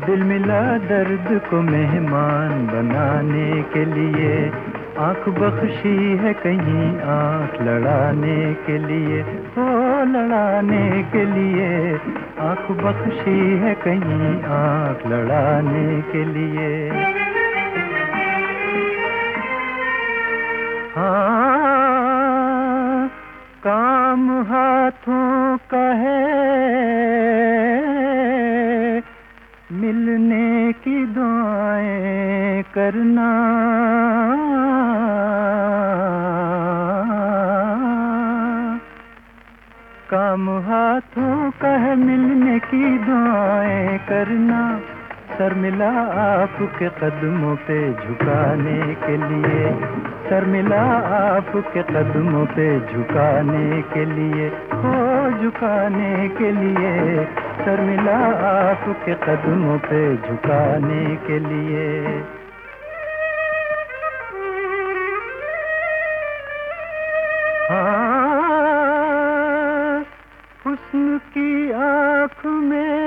दिल मिला दर्द को मेहमान बनाने के लिए, आँख बख्शी है कहीं आँख लड़ाने के लिए, ओ लड़ाने के लिए, आँख बख्शी है कहीं आँख लड़ाने के लिए। हाँ, काम हाथों का है, मिलने की दुआएं करना। काम हाथों का है, मिलने की दुआएं करना। सर मिला आपके कदमों पे झुकाने के लिए, सर मिला आपके कदमों पे झुकाने के लिए, हो झुकाने के लिए, सर मिला आपके कदमों पे झुकाने के लिए। हाँ, हुस्न की आँख में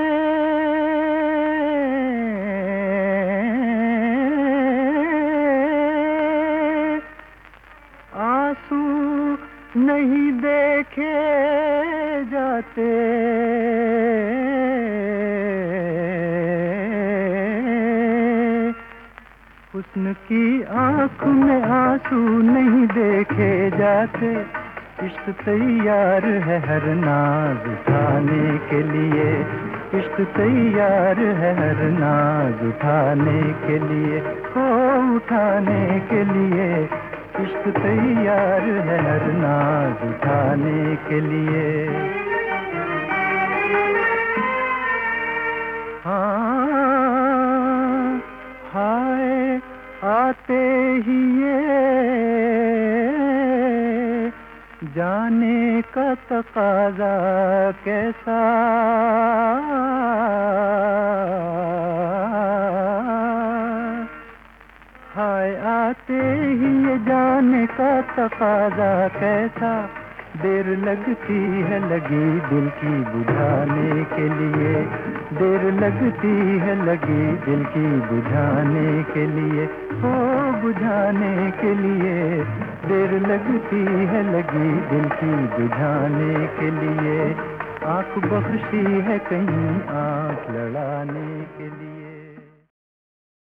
आंसू नहीं देखे जाते, हुस्न की आँख में आंसू नहीं देखे जाते। इश्क तैयार है हर नाज उठाने के लिए, इश्क तैयार है हर नाज उठाने के लिए, हो उठाने के लिए, इश्क तैयार है हर नाज उठाने के लिए। हाँ, हाय आते ही ये जाने का तकाज़ा कैसा, हाय आते ही ये जाने का तकाज़ा कैसा। देर लगती है लगी दिल की बुझाने के लिए, देर लगती है लगी दिल की बुझाने के लिए, ओ बुझाने के लिए, देर लगती है लगी दिल की बुझाने के लिए, आँख बख्शी है कहीं आँख लड़ा